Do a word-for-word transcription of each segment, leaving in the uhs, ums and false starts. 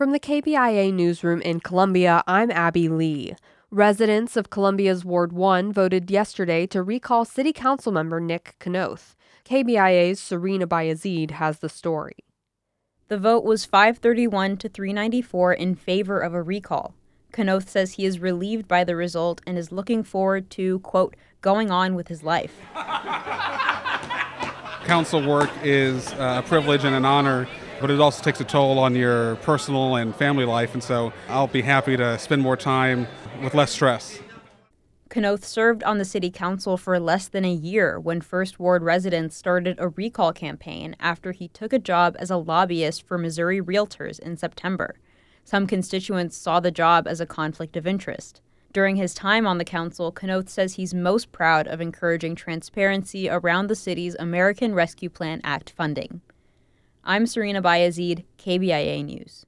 From the K B I A newsroom in Columbia, I'm Abby Lee. Residents of Columbia's Ward one voted yesterday to recall City Council member Nick Kanoth. K B I A's Serena Bayazid has the story. The vote was five thirty-one to three ninety-four in favor of a recall. Kanoth says he is relieved by the result and is looking forward to, quote, going on with his life. Council work is a privilege and an honor, but it also takes a toll on your personal and family life, and so I'll be happy to spend more time with less stress. Kanoth served on the city council for less than a year when First Ward residents started a recall campaign after he took a job as a lobbyist for Missouri Realtors in September. Some constituents saw the job as a conflict of interest. During his time on the council, Kanoth says he's most proud of encouraging transparency around the city's American Rescue Plan Act funding. I'm Serena Bayazid, K B I A News.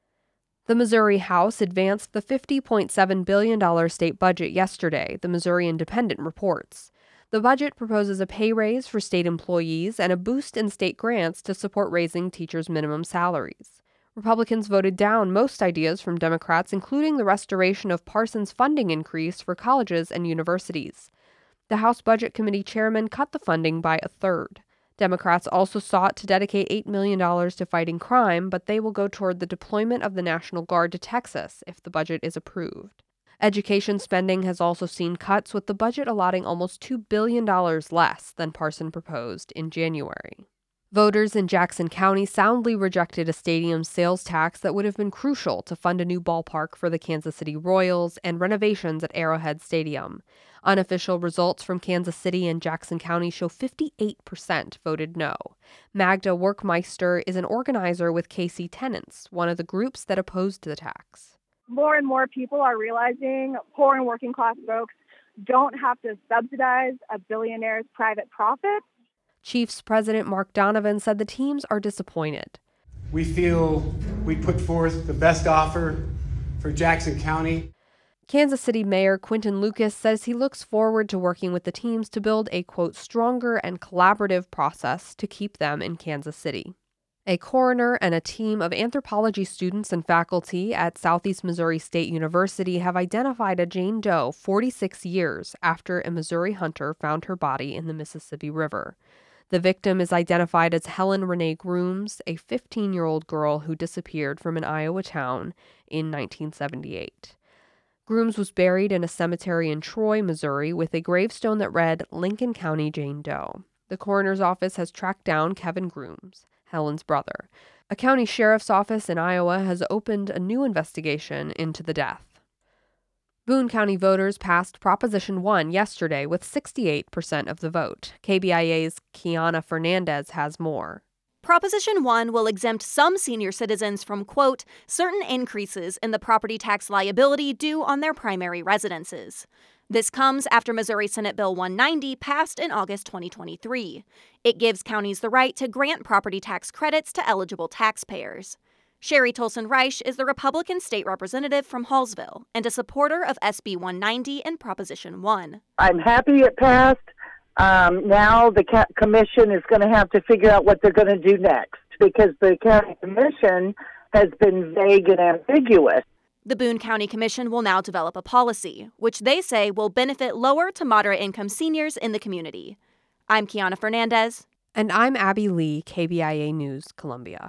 The Missouri House advanced the fifty point seven billion dollars state budget yesterday, the Missouri Independent reports. The budget proposes a pay raise for state employees and a boost in state grants to support raising teachers' minimum salaries. Republicans voted down most ideas from Democrats, including the restoration of Parsons' funding increase for colleges and universities. The House Budget Committee chairman cut the funding by a third. Democrats also sought to dedicate eight million dollars to fighting crime, but they will go toward the deployment of the National Guard to Texas if the budget is approved. Education spending has also seen cuts, with the budget allotting almost two billion dollars less than Parson proposed in January. Voters in Jackson County soundly rejected a stadium sales tax that would have been crucial to fund a new ballpark for the Kansas City Royals and renovations at Arrowhead Stadium. Unofficial results from Kansas City and Jackson County show fifty-eight percent voted no. Magda Workmeister is an organizer with K C Tenants, one of the groups that opposed the tax. More and more people are realizing poor and working class folks don't have to subsidize a billionaire's private profit. Chiefs President Mark Donovan said the teams are disappointed. We feel we put forth the best offer for Jackson County. Kansas City Mayor Quinton Lucas says he looks forward to working with the teams to build a, quote, stronger and collaborative process to keep them in Kansas City. A coroner and a team of anthropology students and faculty at Southeast Missouri State University have identified a Jane Doe forty-six years after a Missouri hunter found her body in the Mississippi River. The victim is identified as Helen Renee Grooms, a fifteen-year-old girl who disappeared from an Iowa town in nineteen seventy-eight. Grooms was buried in a cemetery in Troy, Missouri, with a gravestone that read Lincoln County Jane Doe. The coroner's office has tracked down Kevin Grooms, Helen's brother. A county sheriff's office in Iowa has opened a new investigation into the death. Boone County voters passed Proposition one yesterday with sixty-eight percent of the vote. K B I A's Kiana Fernandez has more. Proposition one will exempt some senior citizens from, quote, certain increases in the property tax liability due on their primary residences. This comes after Missouri Senate Bill one ninety passed in August twenty twenty-three. It gives counties the right to grant property tax credits to eligible taxpayers. Sherry Tolson Reich is the Republican state representative from Hallsville and a supporter of S B one ninety and Proposition one. I'm happy it passed. Um, now the ca- commission is going to have to figure out what they're going to do next, because the county commission has been vague and ambiguous. The Boone County Commission will now develop a policy, which they say will benefit lower to moderate income seniors in the community. I'm Kiana Fernandez. And I'm Abby Lee, K B I A News, Columbia.